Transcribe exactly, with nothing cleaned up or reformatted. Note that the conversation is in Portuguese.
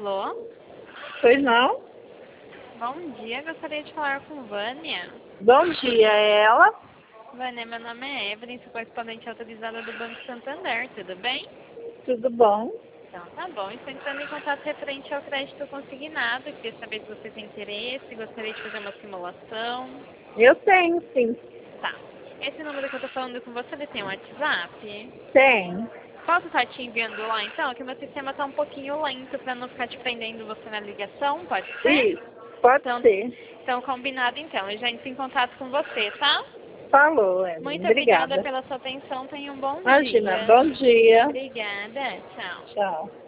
Alô? Pois não? Bom dia, gostaria de falar com Vânia. Bom dia, é ela? Vânia, meu nome é Evelyn, sou correspondente autorizada do Banco Santander, tudo bem? Tudo bom? Então tá bom, estou entrando em contato referente ao crédito consignado, queria saber se você tem interesse, gostaria de fazer uma simulação. Eu tenho, sim. Tá. Esse número que eu tô falando com você, ele tem um WhatsApp? Tem. Posso estar te enviando lá então? Que meu sistema tá um pouquinho lento para não ficar te prendendo você na ligação, pode ser? Isso, pode Então, ser. então combinado então, eu já entro em contato com você, tá? Falou, Evelyn. Muito obrigada Obrigada. pela sua atenção, tenha um bom Imagina, dia. bom dia. Obrigada, tchau. Tchau.